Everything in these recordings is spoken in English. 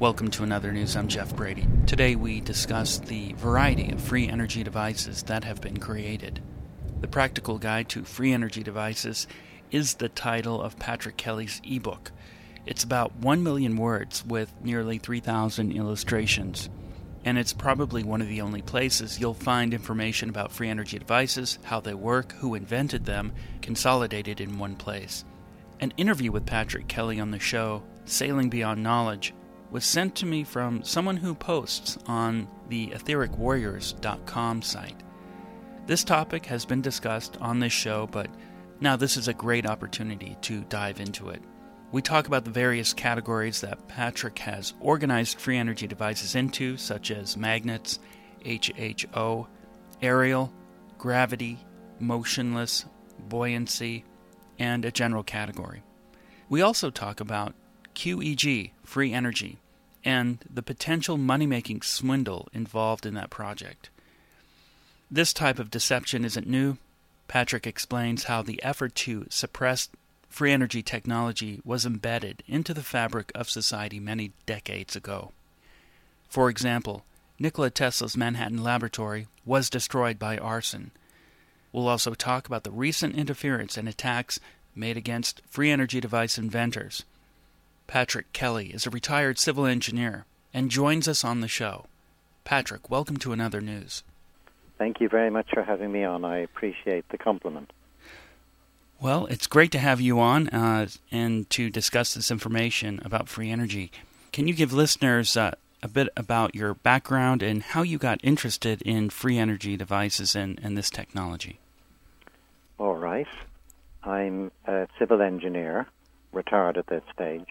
Welcome to Another News. I'm Jeff Brady. Today we discuss the variety of free energy devices that have been created. The Practical Guide to Free Energy Devices is the title of Patrick Kelly's ebook. It's about 1 million words with nearly 3,000 illustrations. And it's probably one of the only places you'll find information about free energy devices, how they work, who invented them, consolidated in one place. An interview with Patrick Kelly on the show, Sailing Beyond Knowledge, was sent to me from someone who posts on the ethericwarriors.com site. This topic has been discussed on this show, but now this is a great opportunity to dive into it. We talk about the various categories that Patrick has organized free energy devices into, such as magnets, HHO, aerial, gravity, motionless, buoyancy, and a general category. We also talk about QEG, free energy, and the potential money-making swindle involved in that project. This type of deception isn't new. Patrick explains how the effort to suppress free energy technology was embedded into the fabric of society many decades ago. For example, Nikola Tesla's Manhattan laboratory was destroyed by arson. We'll also talk about the recent interference and attacks made against free energy device inventors. Patrick Kelly is a retired civil engineer and joins us on the show. Patrick, welcome to Another News. Thank you very much for having me on. I appreciate the compliment. Well, it's great to have you on and to discuss this information about free energy. Can you give listeners a bit about your background and how you got interested in free energy devices and this technology? All right. I'm a civil engineer, retired at this stage.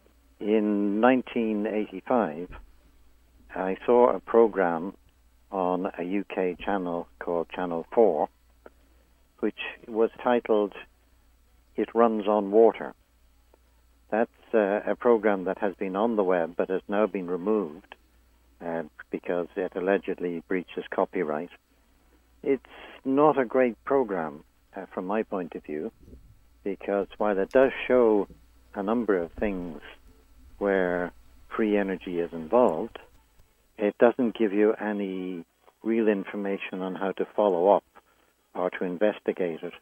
In 1985, I saw a program on a UK channel called Channel 4, which was titled It Runs on Water. That's a program that has been on the web but has now been removed because it allegedly breaches copyright. It's not a great program from my point of view, because while it does show a number of things where free energy is involved, it doesn't give you any real information on how to follow up or to investigate it.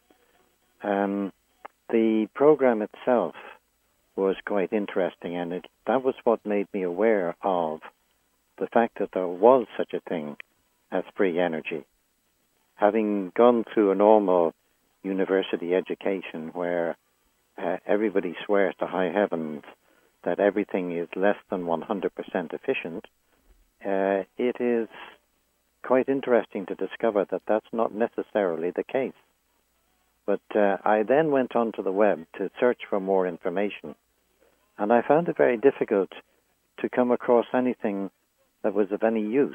The program itself was quite interesting, and that was what made me aware of the fact that there was such a thing as free energy. Having gone through a normal university education where everybody swears to high heavens that everything is less than 100% efficient, it is quite interesting to discover that that's not necessarily the case. But I then went onto the web to search for more information, and I found it very difficult to come across anything that was of any use.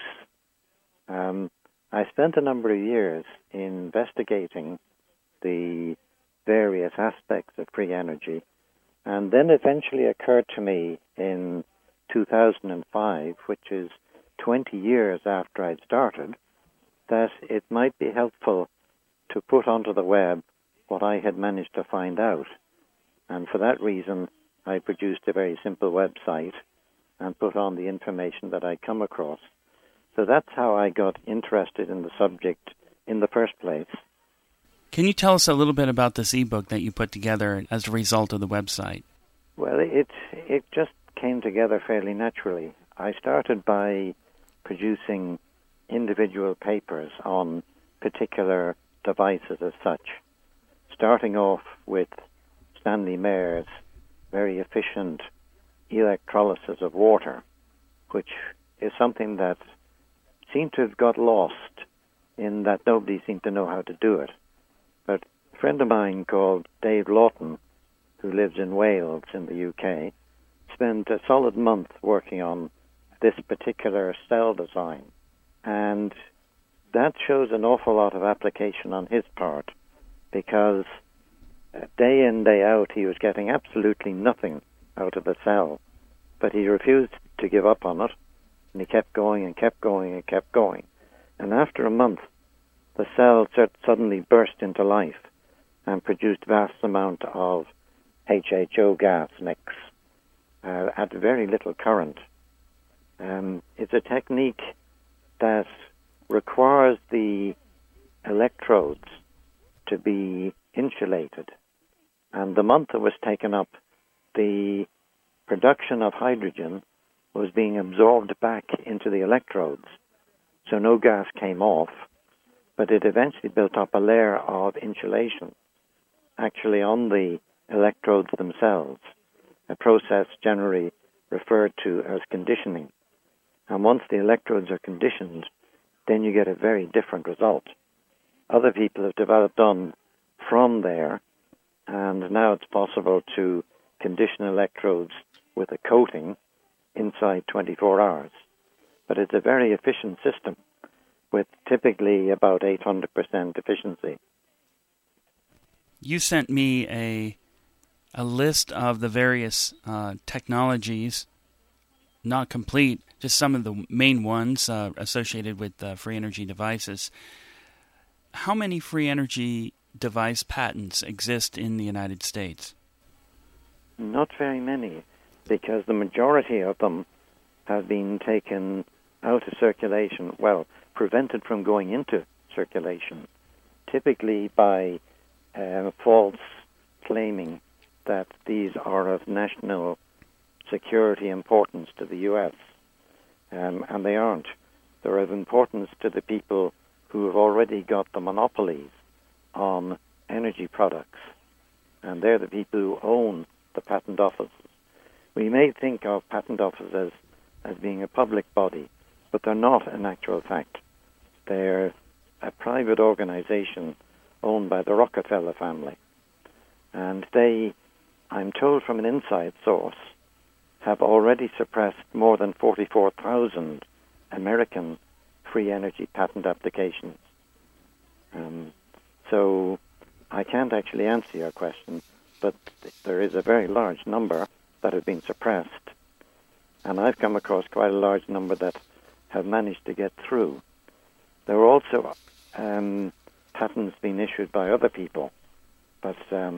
I spent a number of years investigating the various aspects of free energy, and then eventually occurred to me in 2005, which is 20 years after I'd started, that it might be helpful to put onto the web what I had managed to find out. And for that reason, I produced a very simple website and put on the information that I'd come across. So that's how I got interested in the subject in the first place. Can you tell us a little bit about this ebook that you put together as a result of the website? Well, it just came together fairly naturally. I started by producing individual papers on particular devices as such, starting off with Stanley Mayer's very efficient electrolysis of water, which is something that seemed to have got lost in that nobody seemed to know how to do it. But a friend of mine called Dave Lawton, who lives in Wales in the UK, spent a solid month working on this particular cell design. And that shows an awful lot of application on his part, because day in, day out, he was getting absolutely nothing out of the cell. But he refused to give up on it, and he kept going and kept going and kept going. And after a month, the cell suddenly burst into life and produced vast amount of HHO gas mix at very little current. It's a technique that requires the electrodes to be insulated. And the month it was taken up, the production of hydrogen was being absorbed back into the electrodes. So no gas came off, but it eventually built up a layer of insulation actually on the electrodes themselves, a process generally referred to as conditioning. And once the electrodes are conditioned, then you get a very different result. Other people have developed on from there, and now it's possible to condition electrodes with a coating inside 24 hours. But it's a very efficient system with typically about 800% efficiency. You sent me a list of the various technologies, not complete, just some of the main ones associated with free energy devices. How many free energy device patents exist in the United States? Not very many, because the majority of them have been taken out of circulation, prevented from going into circulation, typically by false claiming that these are of national security importance to the U.S., and they aren't. They're of importance to the people who have already got the monopolies on energy products, and they're the people who own the patent offices. We may think of patent offices as being a public body, but they're not in actual fact. They're a private organization owned by the Rockefeller family. And they, I'm told from an inside source, have already suppressed more than 44,000 American free energy patent applications. So I can't actually answer your question, but there is a very large number that have been suppressed. And I've come across quite a large number that have managed to get through. There are also patents being issued by other people, but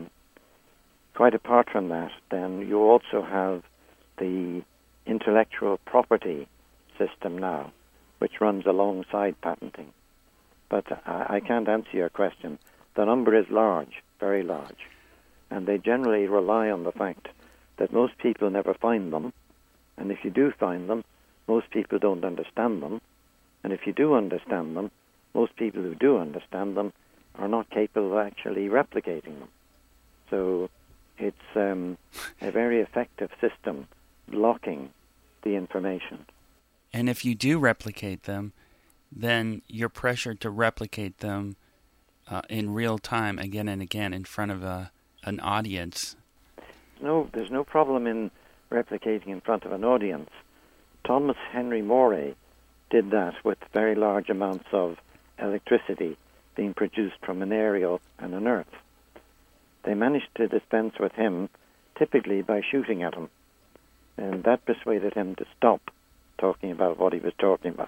quite apart from that, then you also have the intellectual property system now, which runs alongside patenting. But I can't answer your question. The number is large, very large, and they generally rely on the fact that most people never find them, and if you do find them, most people don't understand them, and if you do understand them, most people who do understand them are not capable of actually replicating them. So it's a very effective system blocking the information. And if you do replicate them, then you're pressured to replicate them in real time again and again in front of an audience. No, there's no problem in replicating in front of an audience. Thomas Henry Moray did that with very large amounts of electricity being produced from an aerial and an earth. They managed to dispense with him typically by shooting at him, and that persuaded him to stop talking about what he was talking about.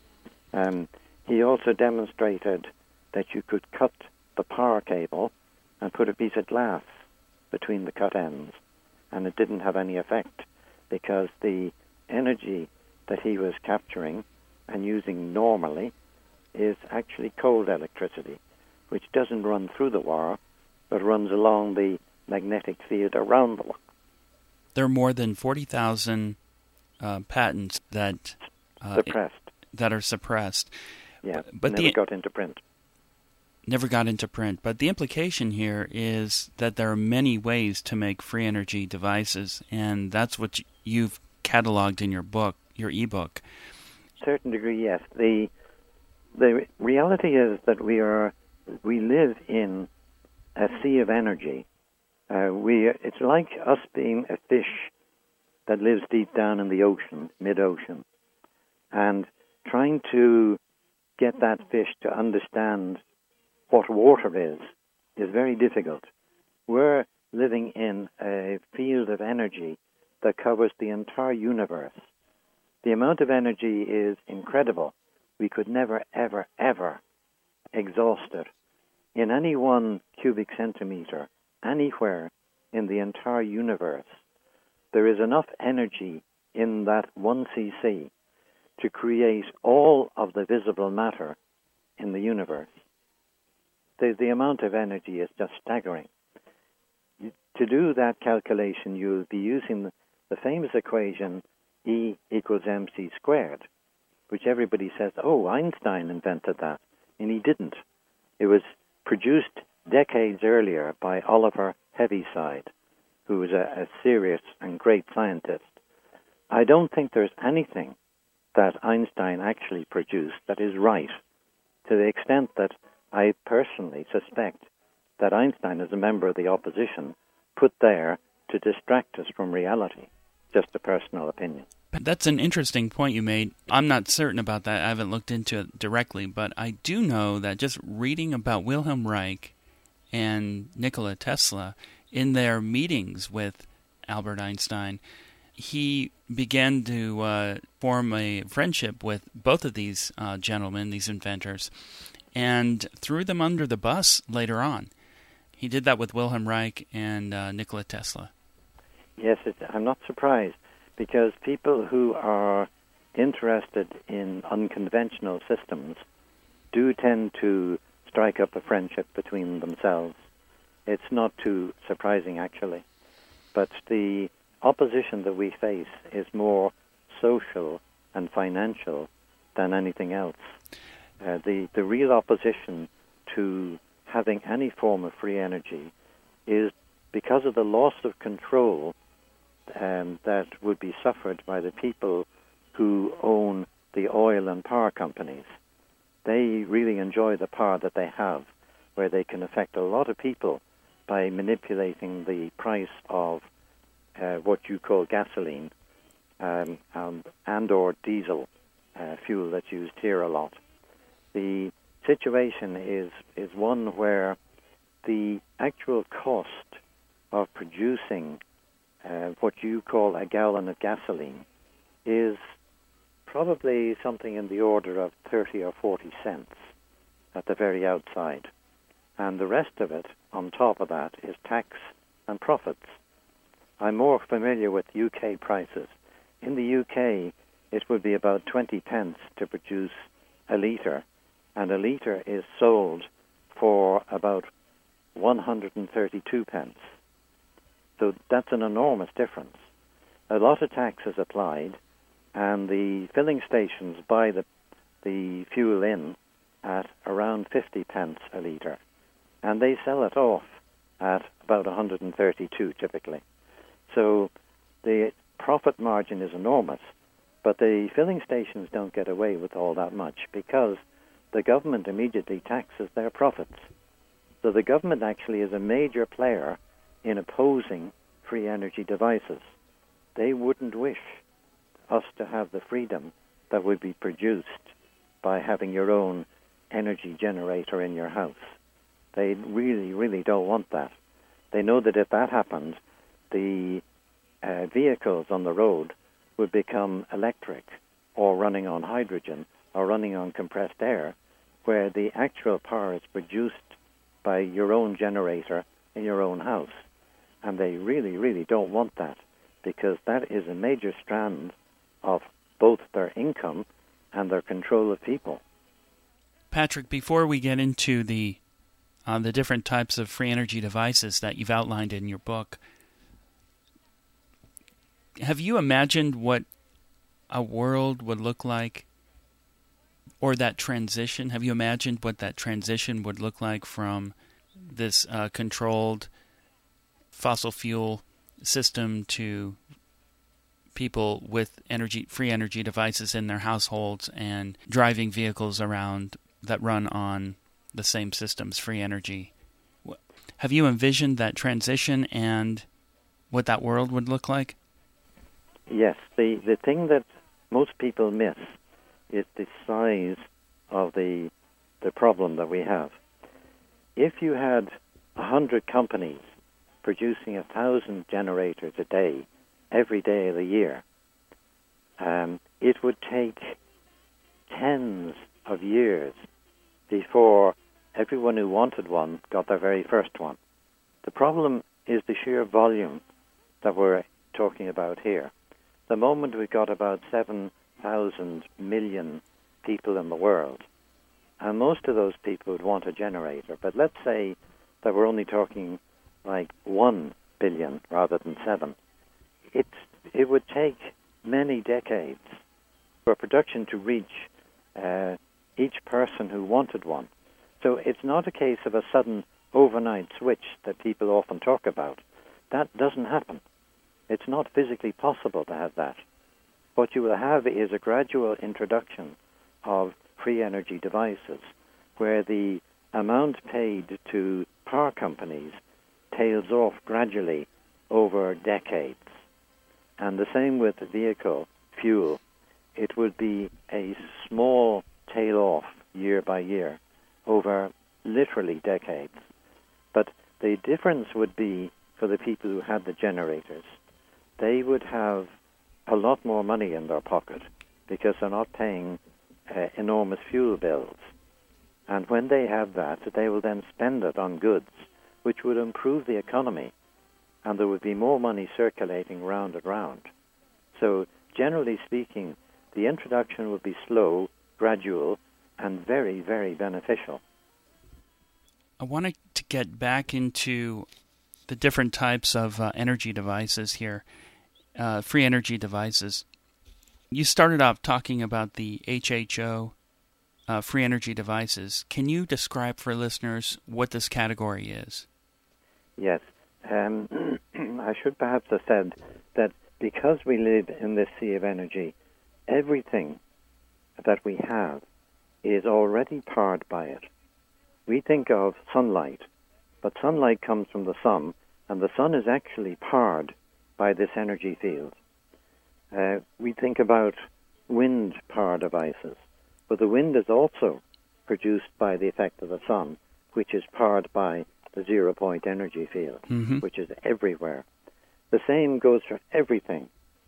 He also demonstrated that you could cut the power cable and put a piece of glass between the cut ends, and it didn't have any effect because the energy that he was capturing and using normally is actually cold electricity, which doesn't run through the wire, but runs along the magnetic field around the wire. There are more than 40,000 patents that are suppressed. Yeah, but never got into print. Never got into print. But the implication here is that there are many ways to make free energy devices, and that's what you've cataloged in your book, your ebook. To a certain degree, yes. The reality is that we live in a sea of energy. It's like us being a fish that lives deep down in the ocean, mid-ocean, and trying to get that fish to understand what water is very difficult. We're living in a field of energy that covers the entire universe. The amount of energy is incredible. We could never, ever, ever exhaust it. In any 1 cubic centimeter, anywhere in the entire universe, there is enough energy in that 1 cc to create all of the visible matter in the universe. The amount of energy is just staggering. To do that calculation, you'll be using the famous equation E equals mc squared, which everybody says, oh, Einstein invented that, and he didn't. It was produced decades earlier by Oliver Heaviside, who was a serious and great scientist. I don't think there's anything that Einstein actually produced that is right, to the extent that I personally suspect that Einstein, as a member of the opposition, put there to distract us from reality. Just a personal opinion. That's an interesting point you made. I'm not certain about that. I haven't looked into it directly, but I do know that just reading about Wilhelm Reich and Nikola Tesla in their meetings with Albert Einstein, he began to form a friendship with both of these gentlemen, these inventors, and threw them under the bus later on. He did that with Wilhelm Reich and Nikola Tesla. Yes, I'm not surprised, because people who are interested in unconventional systems do tend to strike up a friendship between themselves. It's not too surprising, actually. But the opposition that we face is more social and financial than anything else. The real opposition to having any form of free energy is because of the loss of control that would be suffered by the people who own the oil and power companies. They really enjoy the power that they have, where they can affect a lot of people by manipulating the price of what you call gasoline and or diesel fuel that's used here a lot. The situation is one where the actual cost of producing what you call a gallon of gasoline is probably something in the order of 30 or 40 cents at the very outside. And the rest of it, on top of that, is tax and profits. I'm more familiar with UK prices. In the UK, it would be about 20 pence to produce a litre, and a litre is sold for about 132 pence. So that's an enormous difference. A lot of tax is applied, and the filling stations buy the fuel in at around 50 pence a litre, and they sell it off at about 132 typically. So the profit margin is enormous, but the filling stations don't get away with all that much because the government immediately taxes their profits. So the government actually is a major player in opposing free energy devices. They wouldn't wish us to have the freedom that would be produced by having your own energy generator in your house. They really, really don't want that. They know that if that happened, the vehicles on the road would become electric or running on hydrogen or running on compressed air, where the actual power is produced by your own generator in your own house. And they really, really don't want that, because that is a major strand of both their income and their control of people. Patrick, before we get into the different types of free energy devices that you've outlined in your book, have you imagined what a world would look like, or that transition? Have you imagined what that transition would look like from this controlled fossil fuel system to people with free energy devices in their households and driving vehicles around that run on the same systems, free energy? Have you envisioned that transition and what that world would look like? Yes. The thing that most people miss is the size of the problem that we have. If you had 100 companies producing 1,000 generators a day, every day of the year, it would take tens of years before everyone who wanted one got their very first one. The problem is the sheer volume that we're talking about here. The moment we've got about 7 100,000 million people in the world, and most of those people would want a generator. But let's say that we're only talking like 1 billion rather than 7. It would take many decades for production to reach each person who wanted one. So it's not a case of a sudden overnight switch that people often talk about. That doesn't happen. It's not physically possible to have that. What you will have is a gradual introduction of free energy devices where the amount paid to power companies tails off gradually over decades. And the same with the vehicle fuel. It would be a small tail off year by year over literally decades. But the difference would be for the people who had the generators. They would have a lot more money in their pocket because they're not paying enormous fuel bills. And when they have that, they will then spend it on goods, which would improve the economy, and there would be more money circulating round and round. So, generally speaking, the introduction would be slow, gradual, and very, very beneficial. I wanted to get back into the different types of energy devices here, free energy devices. You started off talking about the HHO, free energy devices. Can you describe for listeners what this category is? Yes. I should perhaps have said that because we live in this sea of energy, everything that we have is already powered by it. We think of sunlight, but sunlight comes from the sun, and the sun is actually powered by this energy field. We think about wind power devices, but the wind is also produced by the effect of the sun, which is powered by the zero-point energy field, which is everywhere. The same goes for everything.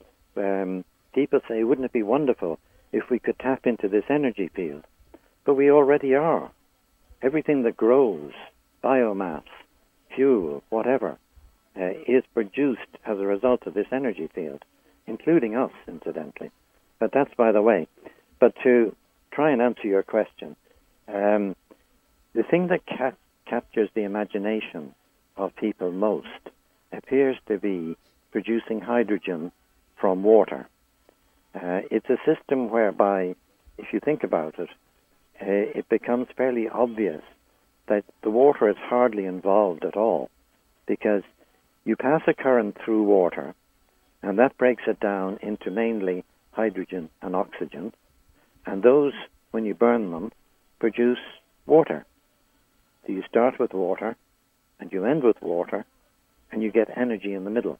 People say, wouldn't it be wonderful if we could tap into this energy field? But we already are. Everything that grows, biomass, fuel, whatever, is produced as a result of this energy field, including us, incidentally. But that's by the way. But to try and answer your question, the thing that captures the imagination of people most appears to be producing hydrogen from water. It's a system whereby, if you think about it, it becomes fairly obvious that the water is hardly involved at all, because you pass a current through water, and that breaks it down into mainly hydrogen and oxygen, and those, when you burn them, produce water. So you start with water, and you end with water, and you get energy in the middle.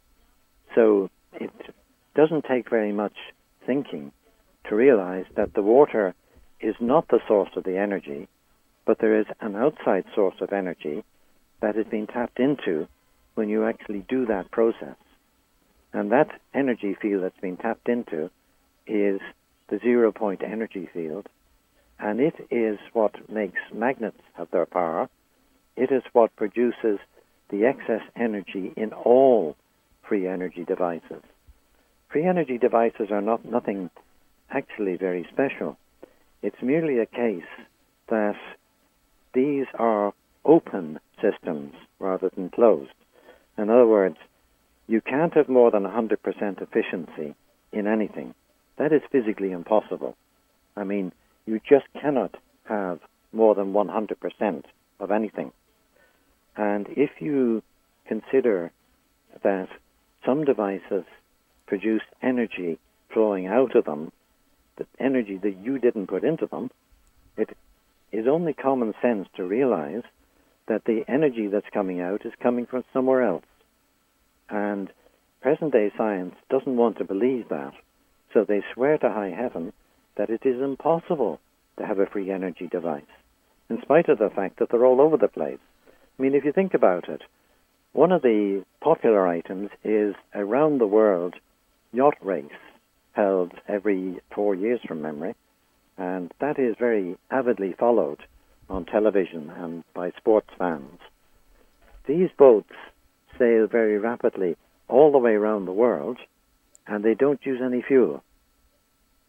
So it doesn't take very much thinking to realize that the water is not the source of the energy, but there is an outside source of energy that is being tapped into when you actually do that process. And that energy field that's been tapped into is the zero-point energy field, and it is what makes magnets have their power. It is what produces the excess energy in all free energy devices. Free energy devices are nothing actually very special. It's merely a case that these are open systems rather than closed. In other words, you can't have more than 100% efficiency in anything. That is physically impossible. I mean, you just cannot have more than 100% of anything. And if you consider that some devices produce energy flowing out of them, the energy that you didn't put into them, it is only common sense to realize that the energy that's coming out is coming from somewhere else. And present-day science doesn't want to believe that, so they swear to high heaven that it is impossible to have a free energy device, in spite of the fact that they're all over the place. I mean, if you think about it, one of the popular items is a round-the-world yacht race held every 4 years from memory, and that is very avidly followed on television and by sports fans. These boats sail very rapidly all the way around the world, and they don't use any fuel.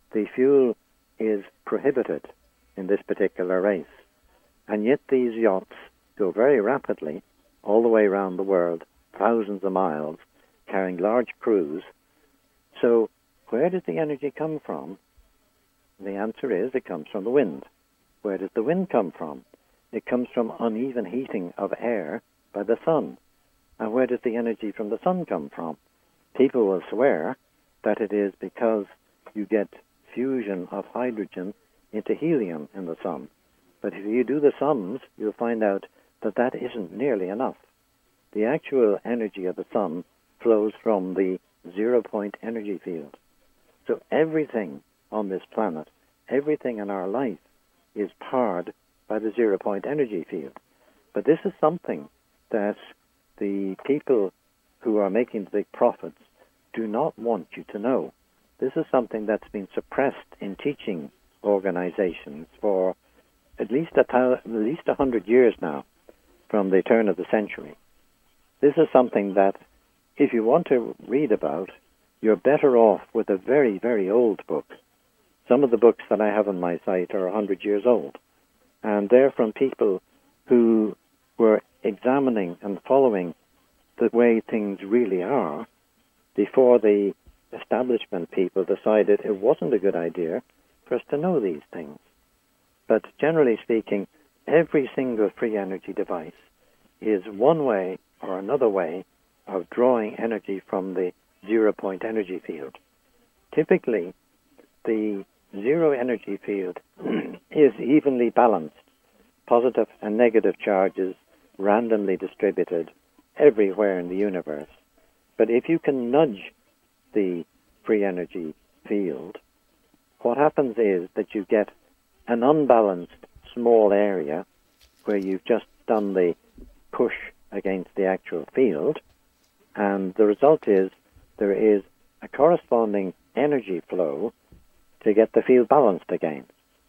the fuel is prohibited in this particular race. And yet these yachts go very rapidly all the way around the world, thousands of miles, carrying large crews. So where does the energy come from? The answer is it comes from the wind. Where does the wind come from? It comes from uneven heating of air by the sun. And where does the energy from the sun come from? People will swear that it is because you get fusion of hydrogen into helium in the sun. But if you do the sums, you'll find out that that isn't nearly enough. The actual energy of the sun flows from the zero-point energy field. So everything on this planet, everything in our life is powered by the zero-point energy field. But this is something that the people who are making the big profits do not want you to know. This is something that's been suppressed in teaching organizations for at least 100 years now, from the turn of the century. This is something that, if you want to read about, you're better off with a very, very old book. Some of the books that I have on my site are 100 years old, and they're from people who were examining and following the way things really are before the establishment people decided it wasn't a good idea for us to know these things. But generally speaking, every single free energy device is one way or another way of drawing energy from the zero-point energy field. Typically, the zero energy field is evenly balanced, positive and negative charges randomly distributed everywhere in the universe. But if you can nudge the free energy field, what happens is that you get an unbalanced small area where you've just done the push against the actual field, and the result is there is a corresponding energy flow to get the field balanced again.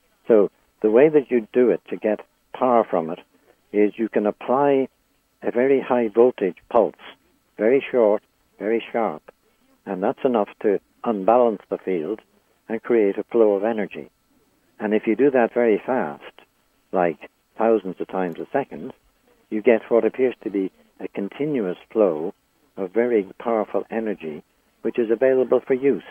So the way that you do it to get power from it is you can apply a very high voltage pulse, very short, very sharp, and that's enough to unbalance the field and create a flow of energy. And if you do that very fast, like thousands of times a second, you get what appears to be a continuous flow of very powerful energy, which is available for use.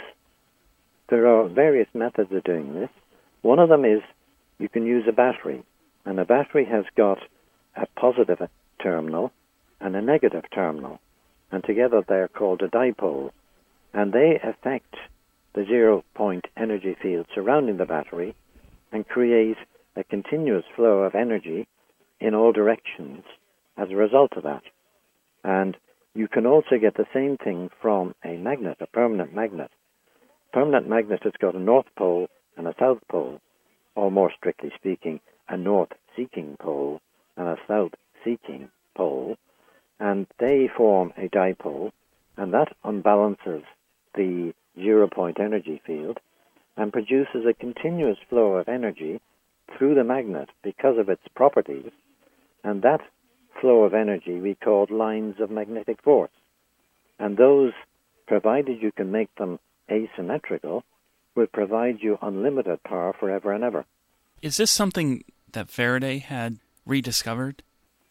There are various methods of doing this. One of them is you can use a battery, and a battery has got a positive terminal and a negative terminal, and together they're called a dipole, and they affect the zero-point energy field surrounding the battery and create a continuous flow of energy in all directions as a result of that. And you can also get the same thing from a magnet, a permanent magnet. Permanent magnet has got a north pole and a south pole, or more strictly speaking, a north-seeking pole and a south-seeking pole, and they form a dipole, and that unbalances the zero-point energy field and produces a continuous flow of energy through the magnet because of its properties, and that flow of energy we call lines of magnetic force. And those, provided you can make them asymmetrical, will provide you unlimited power forever and ever. Is this something that Faraday had rediscovered?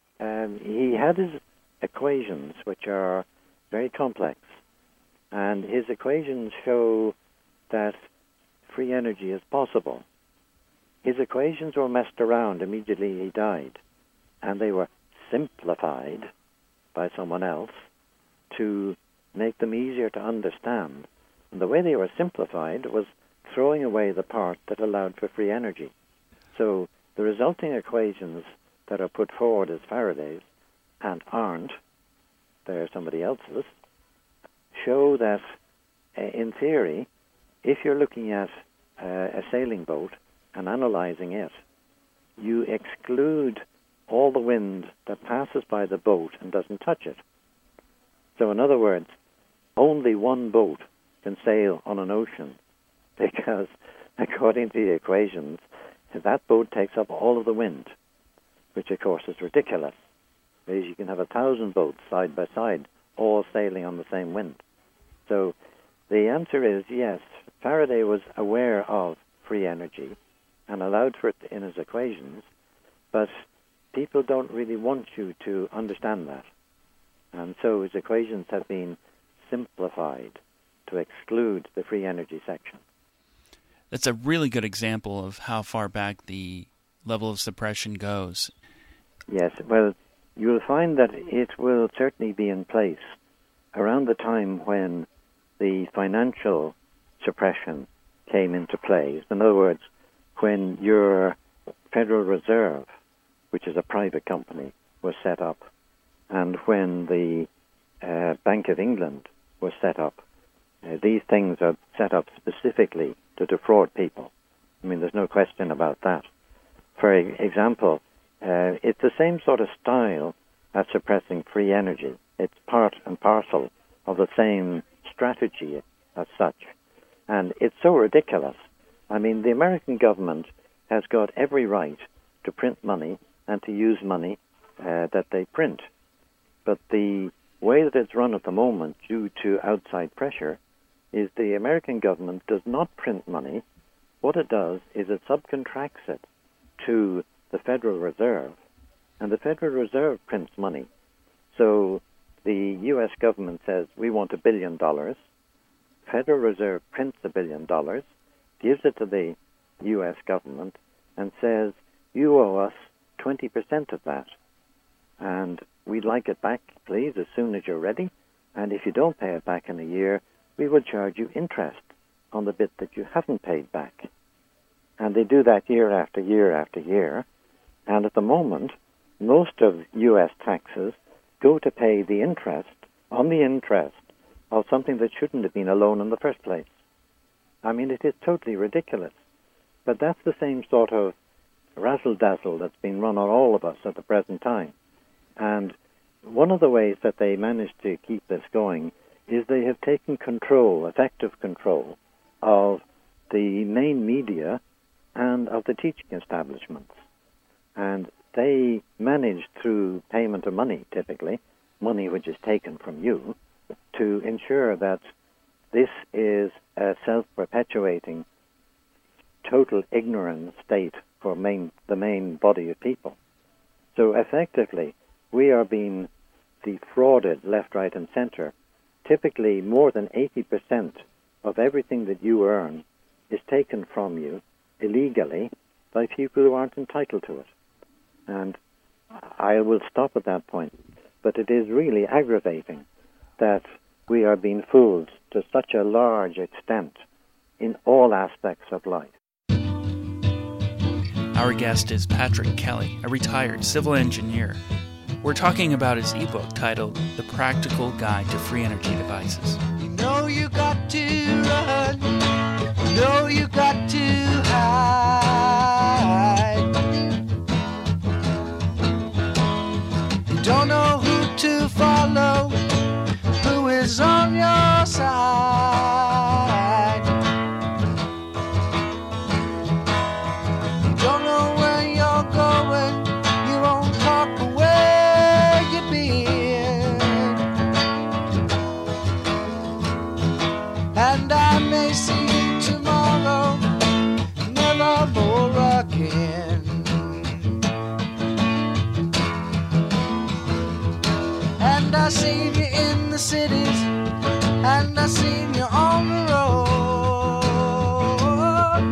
He had his equations, which are very complex, and his equations show that free energy is possible. His equations were messed around immediately he died, and they were simplified by someone else to make them easier to understand. And the way they were simplified was throwing away the part that allowed for free energy. So the resulting equations that are put forward as Faraday's and aren't, they're somebody else's, show that, in theory, if you're looking at a sailing boat and analyzing it, you exclude all the wind that passes by the boat and doesn't touch it. So in other words, only one boat can sail on an ocean because, according to the equations, that boat takes up all of the wind, which of course is ridiculous, because you can have 1,000 boats side by side, all sailing on the same wind. So the answer is yes, Faraday was aware of free energy and allowed for it in his equations, but people don't really want you to understand that. And so his equations have been simplified to exclude the free energy section. That's a really good example of how far back the level of suppression goes. Yes, well, you'll find that it will certainly be in place around the time when the financial suppression came into play. In other words, when your Federal Reserve, which is a private company, was set up, and when the Bank of England was set up. These things are set up specifically to defraud people. I mean, there's no question about that. For example, it's the same sort of style as suppressing free energy. It's part and parcel of the same strategy as such. And it's so ridiculous. I mean, the American government has got every right to print money and to use money that they print. But the way that it's run at the moment, due to outside pressure, is the American government does not print money. What it does is it subcontracts it to the Federal Reserve, and the Federal Reserve prints money. So the U.S. government says, we want $1 billion. Federal Reserve prints $1 billion, gives it to the U.S. government, and says, you owe us 20% of that. And we'd like it back, please, as soon as you're ready. And if you don't pay it back in a year, we will charge you interest on the bit that you haven't paid back. And they do that year after year after year. And at the moment, most of U.S. taxes go to pay the interest on the interest of something that shouldn't have been a loan in the first place. I mean, it is totally ridiculous. But that's the same sort of razzle-dazzle that's been run on all of us at the present time. And one of the ways that they managed to keep this going is they have taken control, effective control, of the main media and of the teaching establishments. And they manage, through payment of money, typically, money which is taken from you, to ensure that this is a self-perpetuating, total ignorance state for the main body of people. So effectively, we are being defrauded left, right, and center. Typically, more than 80% of everything that you earn is taken from you illegally by people who aren't entitled to it. And I will stop at that point. But it is really aggravating that we are being fooled to such a large extent in all aspects of life. Our guest is Patrick Kelly, a retired civil engineer. We're talking about his ebook titled The Practical Guide to Free Energy Devices. You know you got to run, you know you got to hide. You don't know who to follow, who is on your side. You don't know where you're going, you won't talk where you've been. And I may see you tomorrow, never more again. And I seen you in the cities, and I seen you on the road.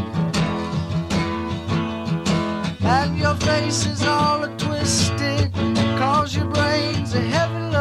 And your face is all twisted, cause your brain's a heavy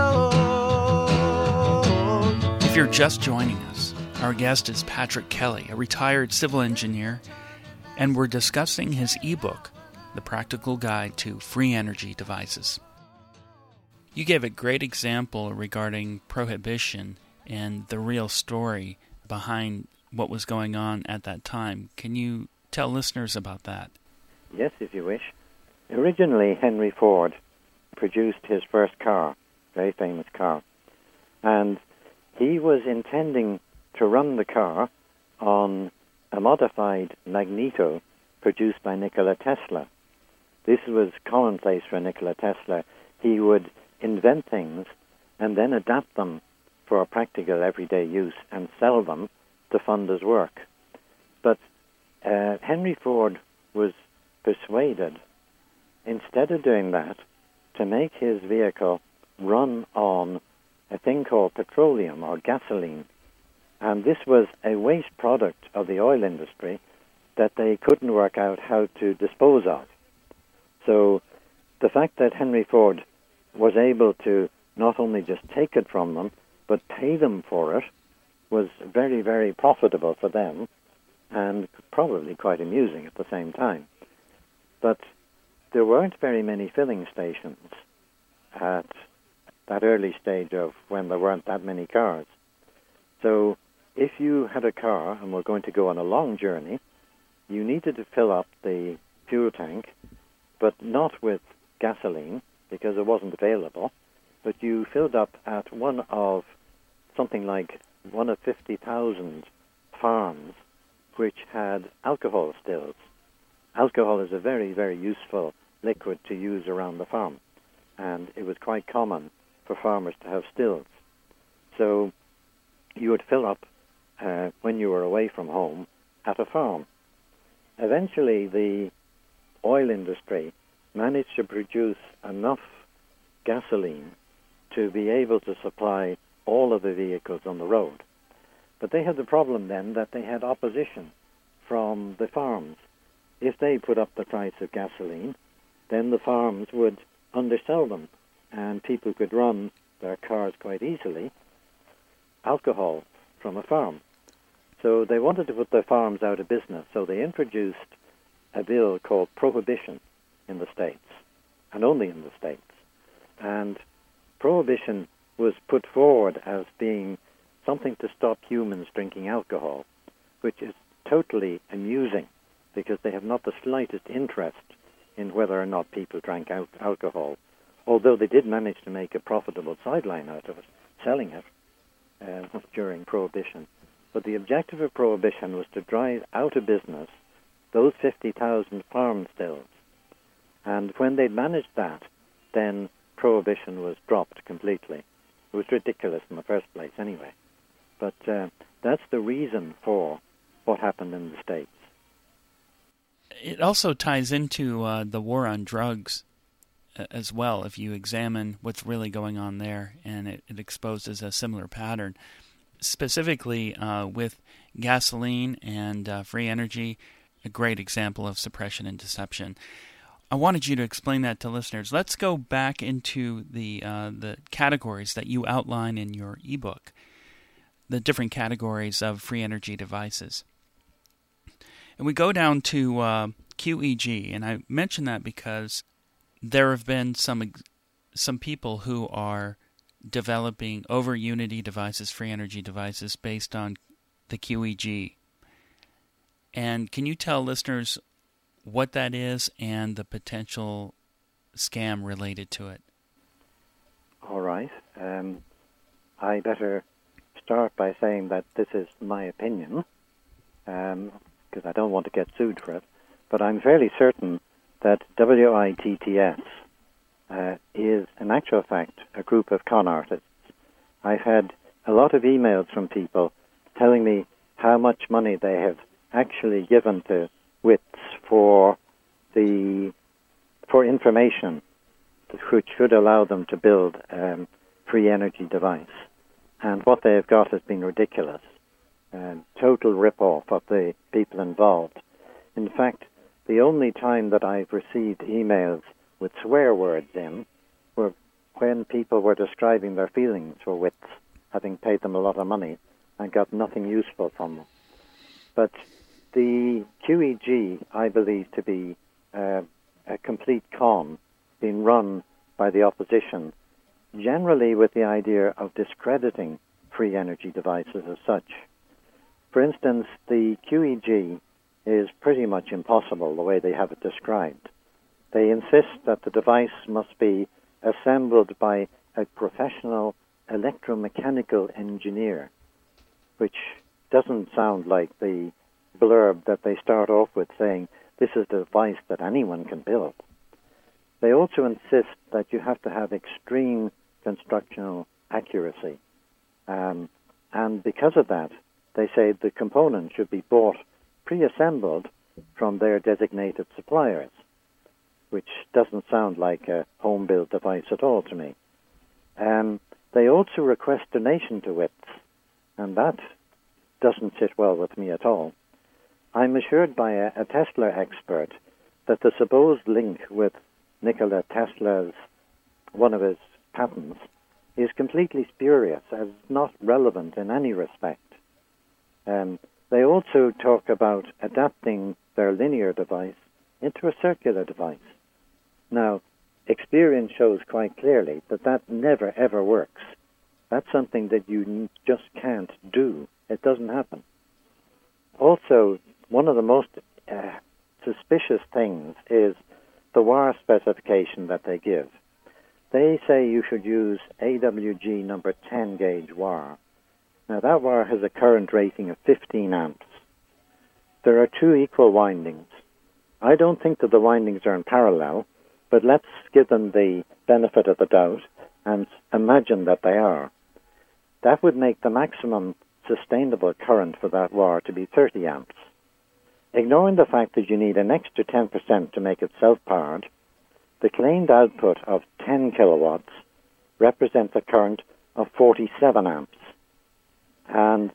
load. If you're just joining us, our guest is Patrick Kelly, a retired civil engineer, and we're discussing his ebook, The Practical Guide to Free Energy Devices. You gave a great example regarding prohibition and the real story behind what was going on at that time. Can you tell listeners about that? Yes, if you wish. Originally, Henry Ford produced his first car, very famous car, and he was intending to run the car on a modified magneto produced by Nikola Tesla. This was commonplace for Nikola Tesla. He would invent things and then adapt them for practical everyday use and sell them to fund his work. But Henry Ford was persuaded, instead of doing that, to make his vehicle run on a thing called petroleum or gasoline. And this was a waste product of the oil industry that they couldn't work out how to dispose of. So the fact that Henry Ford was able to not only just take it from them, but pay them for it, was very, very profitable for them, and probably quite amusing at the same time. But there weren't very many filling stations at that early stage of when there weren't that many cars. So if you had a car and were going to go on a long journey, you needed to fill up the fuel tank, but not with gasoline, because it wasn't available, but you filled up at one of 50,000 farms which had alcohol stills. Alcohol is a very, very useful liquid to use around the farm, and it was quite common for farmers to have stills. So you would fill up when you were away from home at a farm. Eventually, the oil industry managed to produce enough gasoline to be able to supply all of the vehicles on the road. But they had the problem then that they had opposition from the farms. If they put up the price of gasoline, then the farms would undersell them, and people could run their cars quite easily, alcohol from a farm. So they wanted to put their farms out of business, so they introduced a bill called Prohibition in the States, and only in the States. And Prohibition was put forward as being something to stop humans drinking alcohol, which is totally amusing because they have not the slightest interest in whether or not people drank alcohol, although they did manage to make a profitable sideline out of it, selling it during Prohibition. But the objective of Prohibition was to drive out of business those 50,000 farm stills. And when they'd managed that, then Prohibition was dropped completely. It was ridiculous in the first place anyway. But that's the reason for what happened in the States. It also ties into the war on drugs as well, if you examine what's really going on there, and it exposes a similar pattern. Specifically with gasoline and free energy, a great example of suppression and deception. I wanted you to explain that to listeners. Let's go back into the categories that you outline in your ebook, the different categories of free energy devices. And we go down to QEG, and I mention that because there have been some people who are developing over Unity devices, free energy devices, based on the QEG. And can you tell listeners what that is and the potential scam related to it? All right. I better start by saying that this is my opinion, because I don't want to get sued for it, but I'm fairly certain that WITTS is, in actual fact, a group of con artists. I've had a lot of emails from people telling me how much money they have actually given to WITS for information which should allow them to build a free energy device. And what they have got has been ridiculous. Total rip-off of the people involved. In fact, the only time that I've received emails with swear words in were when people were describing their feelings for WITS, having paid them a lot of money and got nothing useful from them. But the QEG, I believe to be a complete con being run by the opposition, generally with the idea of discrediting free energy devices as such. For instance, the QEG is pretty much impossible the way they have it described. They insist that the device must be assembled by a professional electromechanical engineer, which doesn't sound like the blurb that they start off with saying, this is the device that anyone can build. They also insist that you have to have extreme constructional accuracy. And because of that, they say the components should be bought pre-assembled from their designated suppliers, which doesn't sound like a home-built device at all to me. They also request donation to WITS, and that doesn't sit well with me at all. I'm assured by a Tesla expert that the supposed link with Nikola Tesla's, one of his patents, is completely spurious, as not relevant in any respect. They also talk about adapting their linear device into a circular device. Now, experience shows quite clearly that that never, ever works. That's something that you just can't do. It doesn't happen. Also, one of the most suspicious things is the wire specification that they give. They say you should use AWG number 10 gauge wire. Now, that wire has a current rating of 15 amps. There are two equal windings. I don't think that the windings are in parallel, but let's give them the benefit of the doubt and imagine that they are. That would make the maximum sustainable current for that wire to be 30 amps. Ignoring the fact that you need an extra 10% to make it self-powered, the claimed output of 10 kilowatts represents a current of 47 amps. And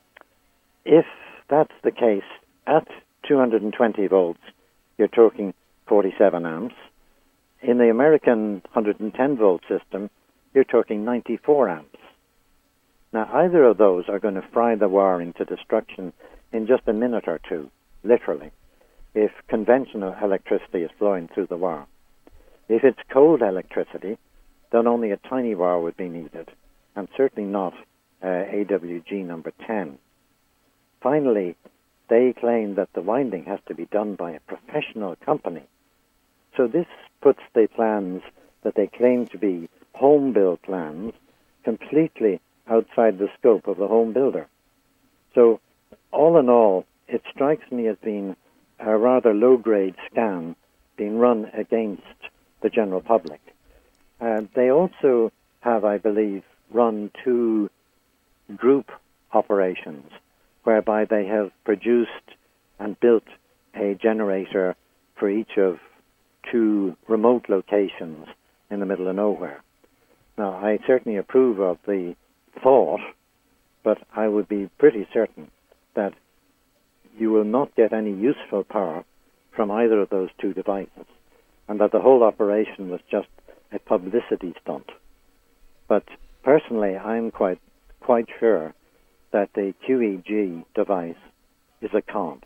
if that's the case, at 220 volts, you're talking 47 amps. In the American 110-volt system, you're talking 94 amps. Now, either of those are going to fry the wire into destruction in just a minute or two, literally, if conventional electricity is flowing through the wire. If it's cold electricity, then only a tiny wire would be needed, and certainly not AWG number 10. Finally, they claim that the winding has to be done by a professional company. So this puts the plans that they claim to be home-built plans completely outside the scope of the home builder. So all in all, it strikes me as being a rather low-grade scam being run against the general public. They also have, I believe, run two group operations whereby they have produced and built a generator for each of two remote locations in the middle of nowhere. Now, I certainly approve of the thought, but I would be pretty certain that you will not get any useful power from either of those two devices, and that the whole operation was just a publicity stunt. But personally, I'm quite sure that the QEG device is a con.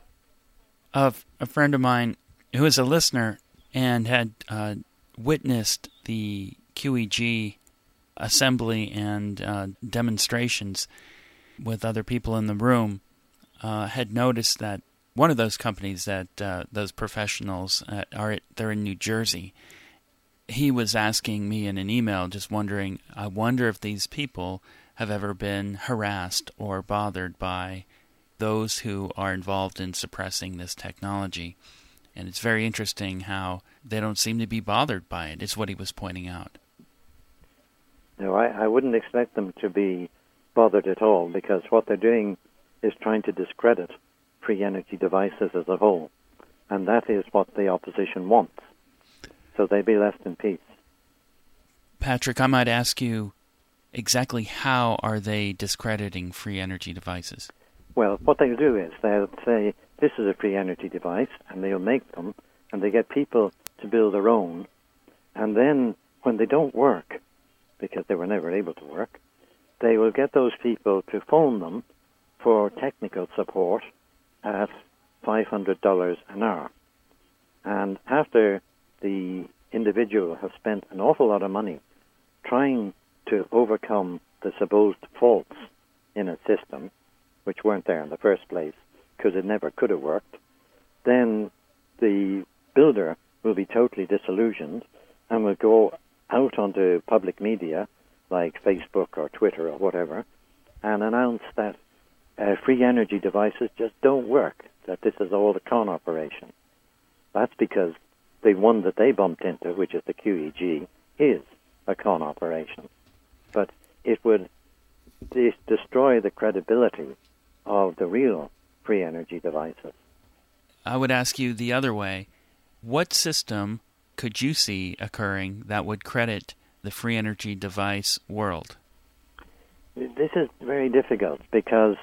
A friend of mine who is a listener and had witnessed the QEG assembly and demonstrations with other people in the room had noticed that one of those companies that those professionals they're in New Jersey. He was asking me in an email, just wondering, I wonder if these people have ever been harassed or bothered by those who are involved in suppressing this technology. And it's very interesting how they don't seem to be bothered by it, is what he was pointing out. No, I wouldn't expect them to be bothered at all, because what they're doing is trying to discredit free energy devices as a whole. And that is what the opposition wants. So they be left in peace. Patrick, I might ask you, exactly how are they discrediting free energy devices? Well, what they'll do is they'll say, this is a free energy device, and they'll make them, and they get people to build their own. And then when they don't work, because they were never able to work, they will get those people to phone them for technical support at $500 an hour. And after the individual has spent an awful lot of money trying to overcome the supposed faults in a system, which weren't there in the first place, because it never could have worked, then the builder will be totally disillusioned and will go out onto public media like Facebook or Twitter or whatever and announce that free energy devices just don't work, that this is all a con operation. That's because the one that they bumped into, which is the QEG, is a con operation. But it would destroy the credibility of the real free energy devices. I would ask you the other way. What system could you see occurring that would credit the free energy device world? This is very difficult because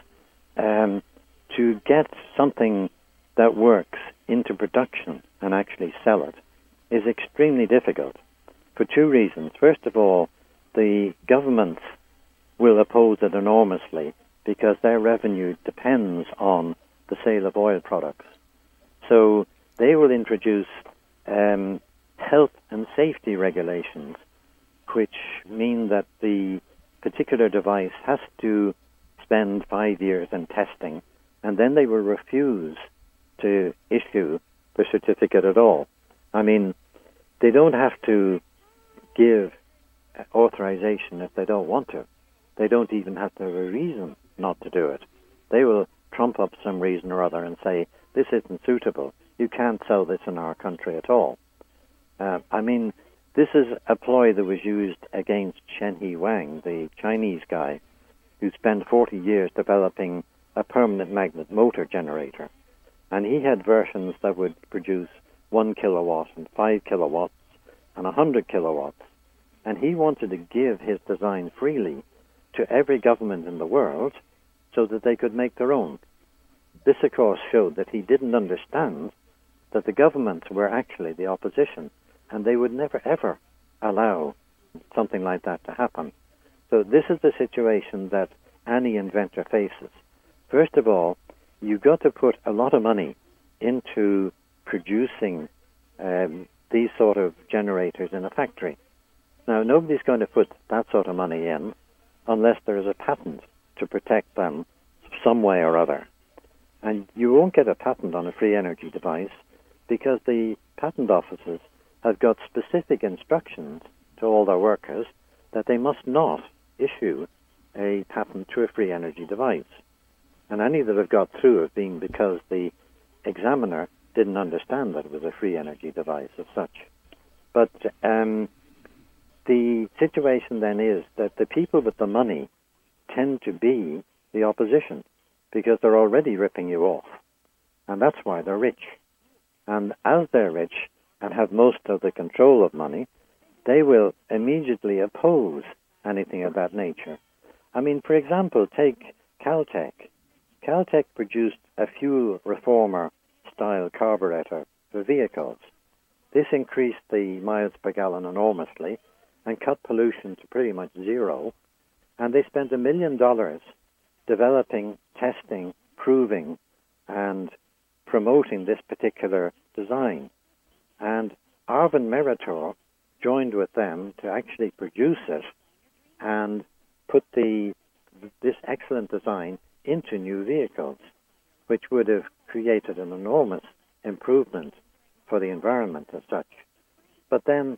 to get something that works into production and actually sell it is extremely difficult for two reasons. First of all, the governments will oppose it enormously because their revenue depends on the sale of oil products. So they will introduce health and safety regulations, which mean that the particular device has to spend 5 years in testing, and then they will refuse to issue the certificate at all. I mean, they don't have to give authorization if they don't want to. They don't even have to have a reason not to do it. They will trump up some reason or other and say, this isn't suitable. You can't sell this in our country at all. I mean, this is a ploy that was used against Shenhe Wang, the Chinese guy, who spent 40 years developing a permanent magnet motor generator. And he had versions that would produce 1 kilowatt and 5 kilowatts and 100 kilowatts. And he wanted to give his design freely to every government in the world so that they could make their own. This, of course, showed that he didn't understand that the governments were actually the opposition, and they would never, ever allow something like that to happen. So this is the situation that any inventor faces. First of all, you've got to put a lot of money into producing these sort of generators in a factory. Now, nobody's going to put that sort of money in unless there is a patent to protect them some way or other. And you won't get a patent on a free energy device because the patent offices have got specific instructions to all their workers that they must not issue a patent to a free energy device. And any that have got through have been because the examiner didn't understand that it was a free energy device as such. But the situation then is that the people with the money tend to be the opposition because they're already ripping you off. And that's why they're rich. And as they're rich and have most of the control of money, they will immediately oppose anything of that nature. I mean, for example, take Caltech. Caltech produced a fuel reformer-style carburetor for vehicles. This increased the miles per gallon enormously and cut pollution to pretty much zero. And they spent $1 million developing, testing, proving, and promoting this particular design. And Arvind Meritor joined with them to actually produce it and put this excellent design into new vehicles, which would have created an enormous improvement for the environment as such. But then,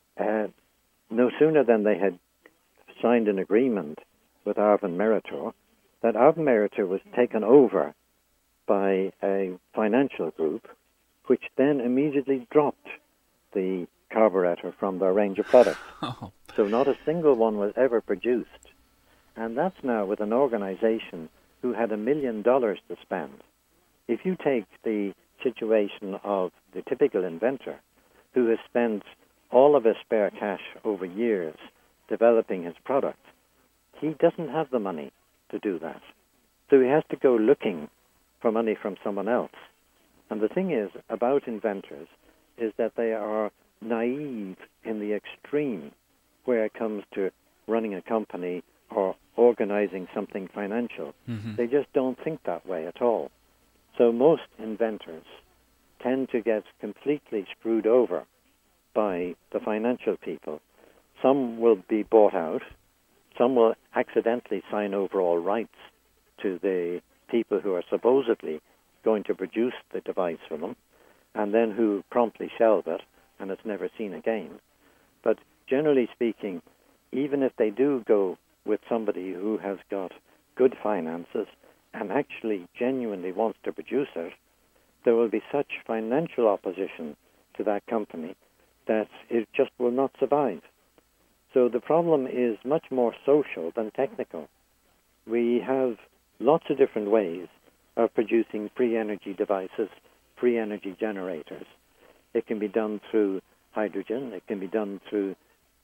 no sooner than they had signed an agreement with Arvind Meritor, that Arvind Meritor was taken over by a financial group, which then immediately dropped the carburetor from their range of products. Oh. So not a single one was ever produced. And that's now with an organization who had $1 million to spend. If you take the situation of the typical inventor who has spent all of his spare cash over years developing his product, he doesn't have the money to do that. So he has to go looking for money from someone else. And the thing is about inventors is that they are naive in the extreme where it comes to running a company or organizing something financial. Mm-hmm. They just don't think that way at all. So most inventors tend to get completely screwed over by the financial people. Some will be bought out. Some will accidentally sign over all rights to the people who are supposedly going to produce the device for them, and then who promptly shelve it, and it's never seen again. But generally speaking, even if they do go with somebody who has got good finances and actually genuinely wants to produce it, there will be such financial opposition to that company that it just will not survive. So the problem is much more social than technical. We have lots of different ways of producing free energy devices, free energy generators. It can be done through hydrogen. It can be done through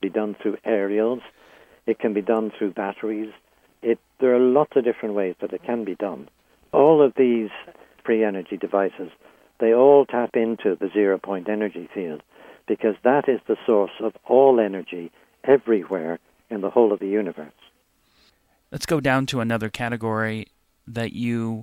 aerials. It can be done through batteries. There are lots of different ways that it can be done. All of these free energy devices, they all tap into the zero-point energy field, because that is the source of all energy everywhere in the whole of the universe. Let's go down to another category that you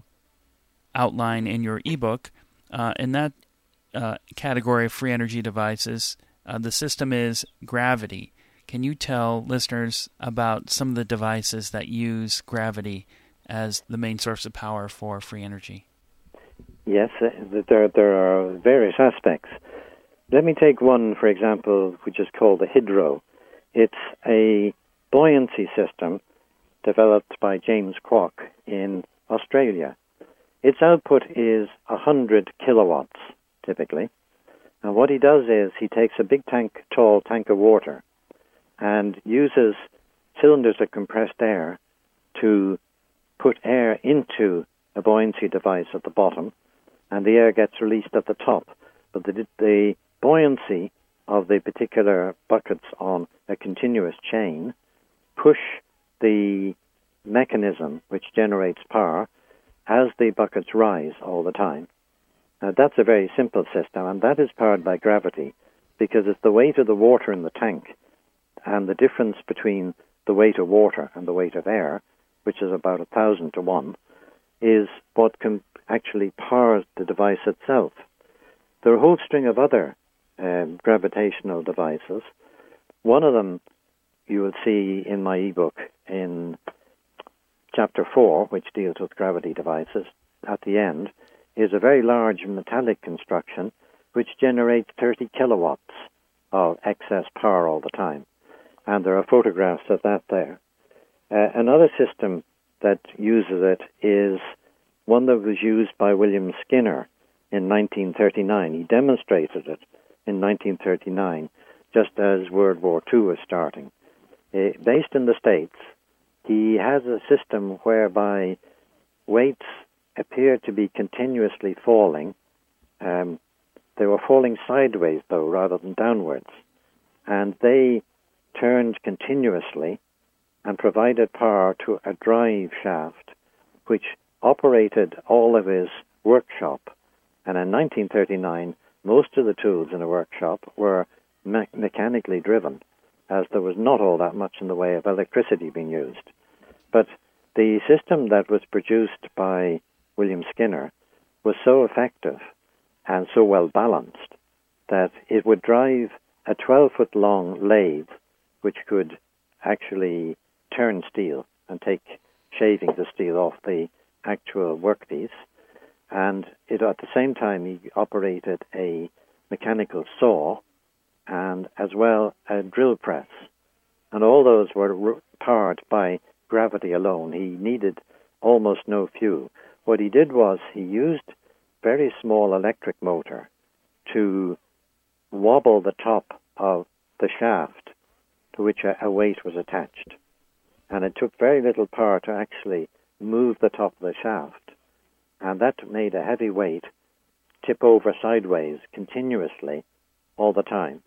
outline in your ebook. In that category of free energy devices, the system is gravity. Can you tell listeners about some of the devices that use gravity as the main source of power for free energy? Yes, there are various aspects. Let me take one, for example, which is called the Hydro. It's a buoyancy system developed by James Kwok in Australia. Its output is 100 kilowatts, typically. And what he does is he takes a big tall tank of water and uses cylinders of compressed air to put air into a buoyancy device at the bottom, and the air gets released at the top. But the buoyancy of the particular buckets on a continuous chain push the mechanism which generates power as the buckets rise all the time. Now, that's a very simple system, and that is powered by gravity, because it's the weight of the water in the tank and the difference between the weight of water and the weight of air, which is about 1,000 to 1, is what can actually power the device itself. There are a whole string of other gravitational devices. One of them you will see in my ebook in Chapter 4, which deals with gravity devices, at the end, is a very large metallic construction which generates 30 kilowatts of excess power all the time. And there are photographs of that there. Another system that uses it is one that was used by William Skinner in 1939. He demonstrated it in 1939, just as World War II was starting. Based in the States, he has a system whereby weights appear to be continuously falling. They were falling sideways, though, rather than downwards. And they turned continuously and provided power to a drive shaft, which operated all of his workshop. And in 1939, most of the tools in a workshop were mechanically driven, as there was not all that much in the way of electricity being used. But the system that was produced by William Skinner was so effective and so well balanced that it would drive a 12-foot-long lathe, which could actually turn steel and take shavings of steel off the actual workpiece. And at the same time, he operated a mechanical saw and as well a drill press. And all those were powered by gravity alone. He needed almost no fuel. What he did was he used very small electric motor to wobble the top of the shaft to which a weight was attached. And it took very little power to actually move the top of the shaft. And that made a heavy weight tip over sideways continuously all the time.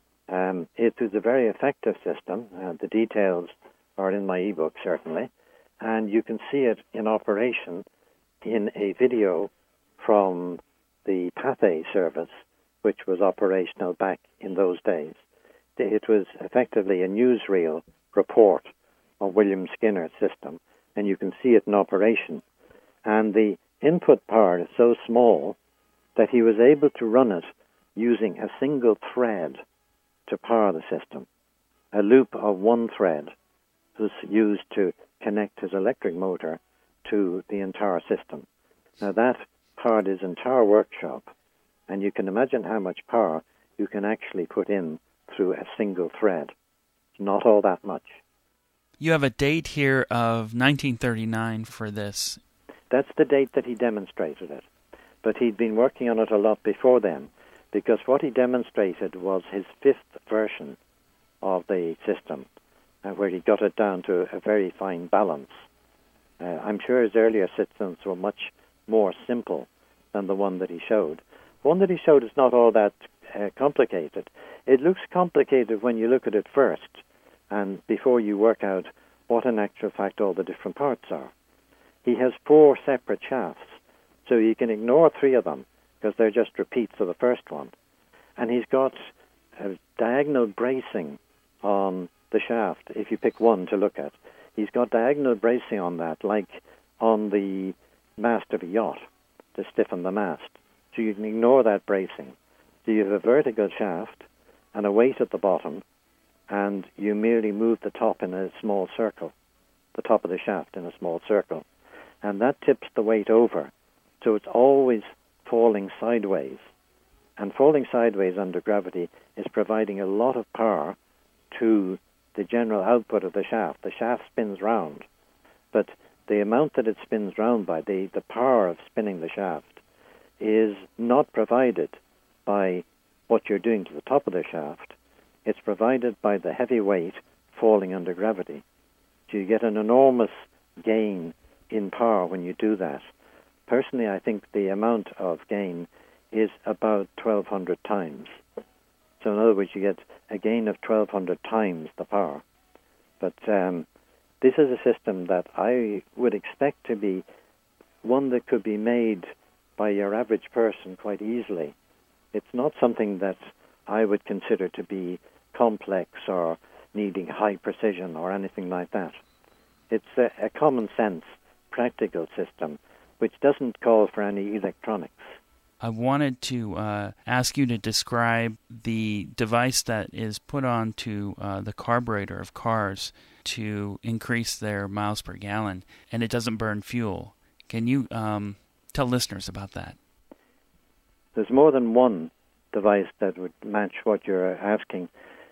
It was a very effective system. The details are in my ebook, certainly. And you can see it in operation in a video from the Pathé service, which was operational back in those days. It was effectively a newsreel report of William Skinner's system, and you can see it in operation. And the input power is so small that he was able to run it using a single thread to power the system. A loop of one thread was used to connect his electric motor to the entire system. Now that powered his entire workshop, and you can imagine how much power you can actually put in through a single thread. Not all that much. You have a date here of 1939 for this. That's the date that he demonstrated it. But he'd been working on it a lot before then, because what he demonstrated was his fifth version of the system, where he got it down to a very fine balance. I'm sure his earlier systems were much more simple than the one that he showed. The one that he showed is not all that complicated. It looks complicated when you look at it first, and before you work out what in actual fact all the different parts are. He has 4 separate shafts, so you can ignore 3 of them because they're just repeats of the first one. And he's got a diagonal bracing on the shaft, if you pick one to look at. He's got diagonal bracing on that, like on the mast of a yacht, to stiffen the mast. So you can ignore that bracing. So you have a vertical shaft and a weight at the bottom, and you merely move the top in a small circle, the top of the shaft in a small circle. And that tips the weight over. So it's always falling sideways. And falling sideways under gravity is providing a lot of power to the general output of the shaft. The shaft spins round, but the amount that it spins round by, the power of spinning the shaft, is not provided by what you're doing to the top of the shaft. It's provided by the heavy weight falling under gravity. So you get an enormous gain in power when you do that. Personally, I think the amount of gain is about 1,200 times. So in other words, you get a gain of 1,200 times the power. But this is a system that I would expect to be one that could be made by your average person quite easily. It's not something that I would consider to be complex or needing high precision or anything like that. It's a common sense, practical system which doesn't call for any electronics. I wanted to ask you to describe the device that is put onto the carburetor of cars to increase their miles per gallon, and it doesn't burn fuel. Can you tell listeners about that? There's more than one device that would match what you're asking.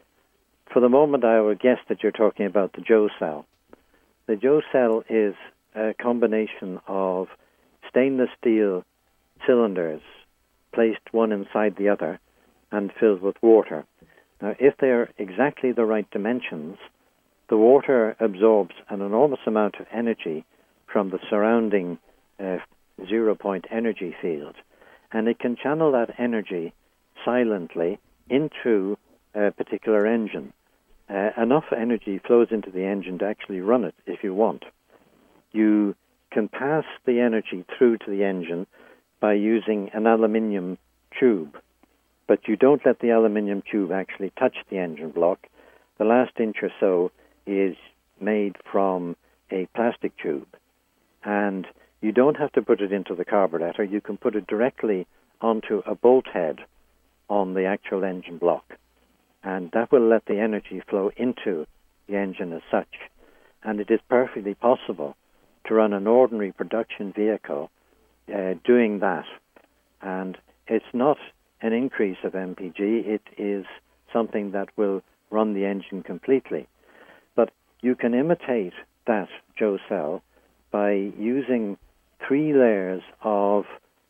For the moment, I would guess that you're talking about the Joe cell. The Joe cell is a combination of stainless steel cylinders placed one inside the other and filled with water. Now, if they're exactly the right dimensions, the water absorbs an enormous amount of energy from the surrounding zero-point energy field, and it can channel that energy silently into a particular engine. Enough energy flows into the engine to actually run it if you want. You can pass the energy through to the engine by using an aluminium tube, but you don't let the aluminium tube actually touch the engine block. The last inch or so is made from a plastic tube, and you don't have to put it into the carburetor. You can put it directly onto a bolt head on the actual engine block, and that will let the energy flow into the engine as such. And it is perfectly possible to run an ordinary production vehicle doing that. And it's not an increase of MPG, it is something that will run the engine completely. But you can imitate that Joe cell by using 3 layers of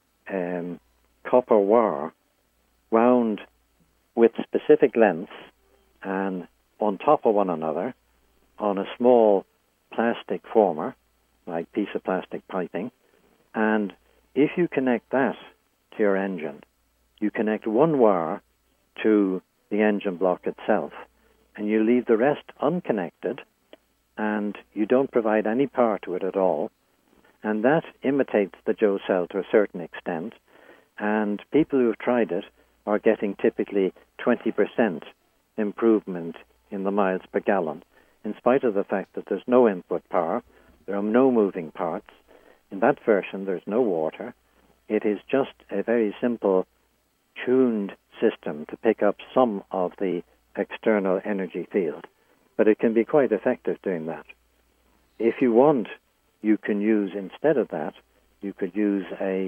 copper wire wound with specific lengths and on top of one another on a small plastic former, like piece of plastic piping. And if you connect that to your engine, you connect one wire to the engine block itself, and you leave the rest unconnected, and you don't provide any power to it at all. And that imitates the Joe cell to a certain extent, and people who have tried it are getting typically 20% improvement in the miles per gallon, in spite of the fact that there's no input power, there are no moving parts. In that version, there's no water. It is just a very simple, tuned system to pick up some of the external energy field. But it can be quite effective doing that. If you want, you can use, instead of that, you could use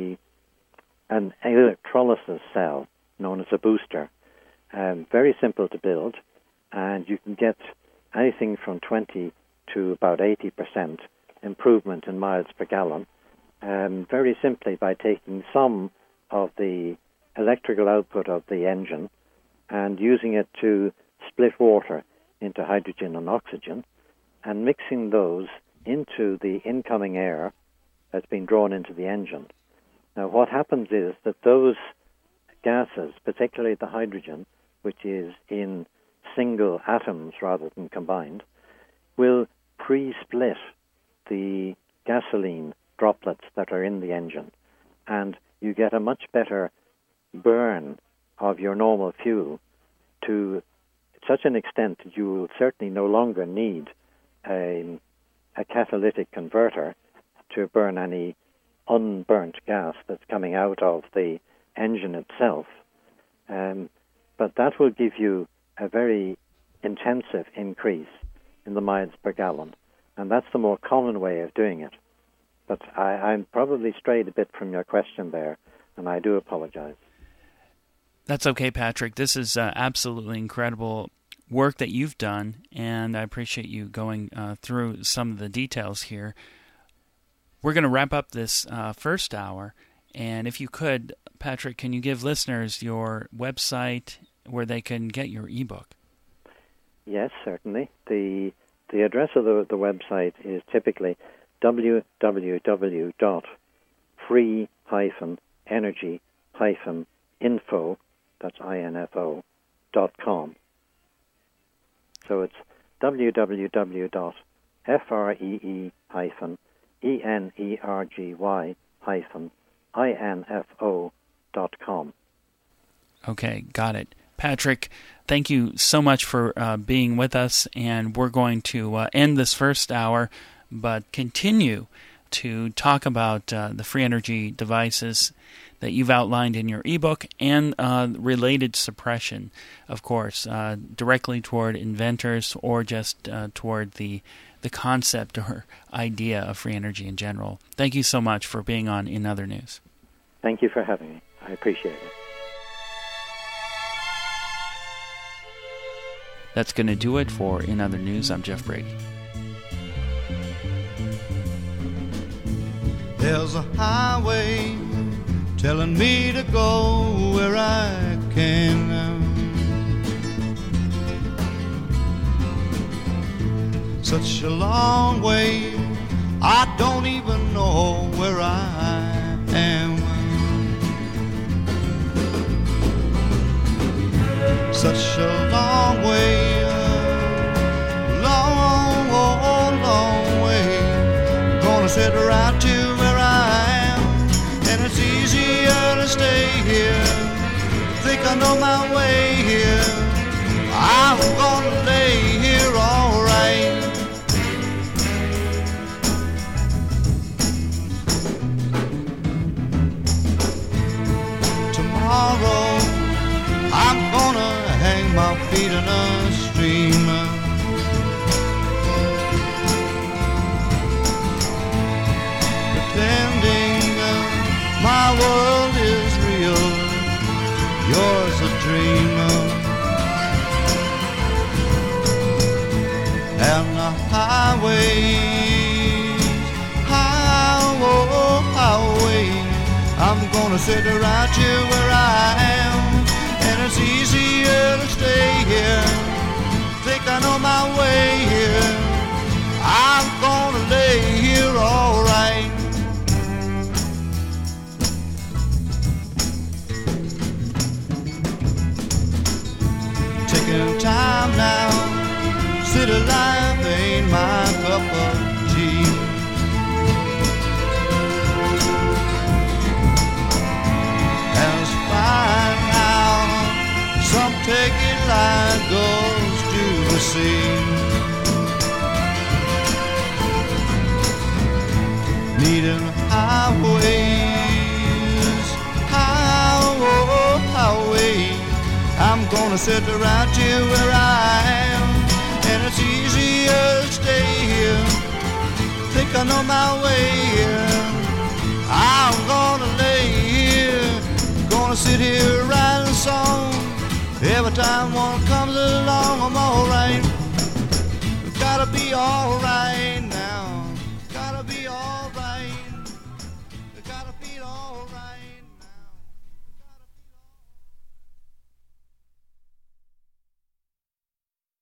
an electrolysis cell known as a booster. Very simple to build, and you can get anything from 20 to about 80% improvement in miles per gallon, very simply by taking some of the electrical output of the engine and using it to split water into hydrogen and oxygen, and mixing those into the incoming air that's been drawn into the engine. Now, what happens is that those gases, particularly the hydrogen, which is in single atoms rather than combined, will pre-split the gasoline droplets that are in the engine, and you get a much better burn of your normal fuel to such an extent that you will certainly no longer need a catalytic converter to burn any unburnt gas that's coming out of the engine itself. But that will give you a very intensive increase in the miles per gallon, and that's the more common way of doing it. But I'm probably strayed a bit from your question there, and I do apologize. That's okay, Patrick. This is absolutely incredible work that you've done, and I appreciate you going through some of the details here. We're going to wrap up this first hour, and if you could, Patrick, can you give listeners your website where they can get your ebook? Yes, certainly. The address of the website is typically www.free-energy-info, that's info.com. So it's www.free-energy-info.com. Okay, got it. Patrick, thank you so much for being with us, and we're going to end this first hour, but continue to talk about the free energy devices that you've outlined in your ebook and related suppression, of course, directly toward inventors or just toward the concept or idea of free energy in general. Thank you so much for being on In Other News. Thank you for having me. I appreciate it. That's going to do it for In Other News. I'm Jeff Brady. There's a highway telling me to go where I can. Such a long way, I don't even know where I am. Such a long way, long, long way. Gonna sit right to where I am, and it's easier to stay here. Think I know my way here. I'm gonna lay here all right. Tomorrow I'm gonna hang my feet in a stream. Pretending my world is real, yours a dream. And the highways, highway, I'm gonna sit right here where I am. And it's easier to stay here. Think I know my way here. I'm gonna lay here all right. Taking time now, city life ain't my cup of tea. And it's fine now, some take it like goes to the sea. Needing highways, highway. I'm gonna sit right here where I am, and it's easier to stay here. Think I know my way here. I'm gonna lay here, gonna sit here writing a song. Every time one comes along, I'm alright. Gotta be alright.